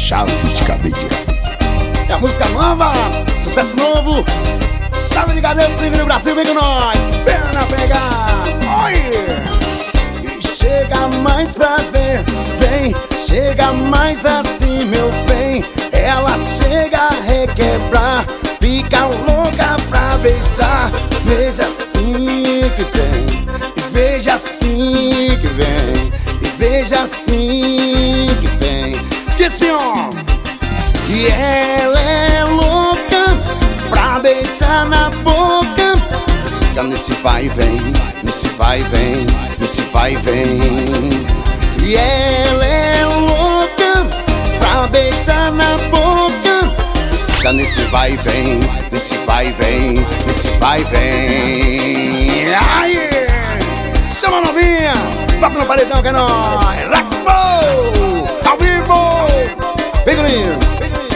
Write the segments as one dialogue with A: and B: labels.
A: chave de cadeia.
B: É a música nova, sucesso novo. Chave de cadeia, swing no Brasil, vem com nós. Pena pegar, oi! E chega mais pra ver, vem. Chega mais assim, meu bem. Ela chega a requebrar, fica louca pra beijar. Beija assim que vem, e beija assim que vem, e beija assim que vem. Disse ó. E ela é louca pra beijar na boca. Fica nesse vai e vem, nesse vai e vem, nesse vai e vem. E ela é louca pra beijar na boca. Fica nesse vai e vem, nesse vai e vem, nesse vai e vem. Aí, chama novinha, bota no paredão que é nóis. Rock'n'roll, ao vivo, vem comigo.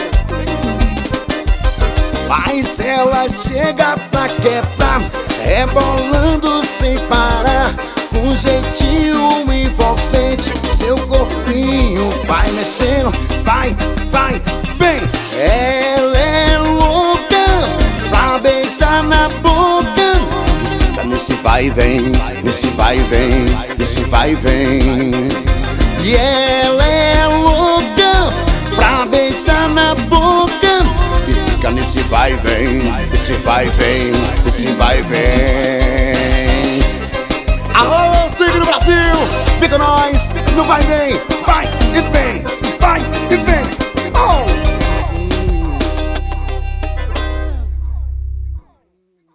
B: Mas ela chega pra quebrar, rebolando sem parar, com jeitinho envolvente. Seu corpinho vai mexendo, vai, vai, vem. Ela é louca pra beijar na boca. Fica nesse vai e vem, nesse vai e vem, nesse vai e vem. E ela é louca pra beijar na boca. Fica nesse vai e vem, nesse vai e vem, nesse vai e vem.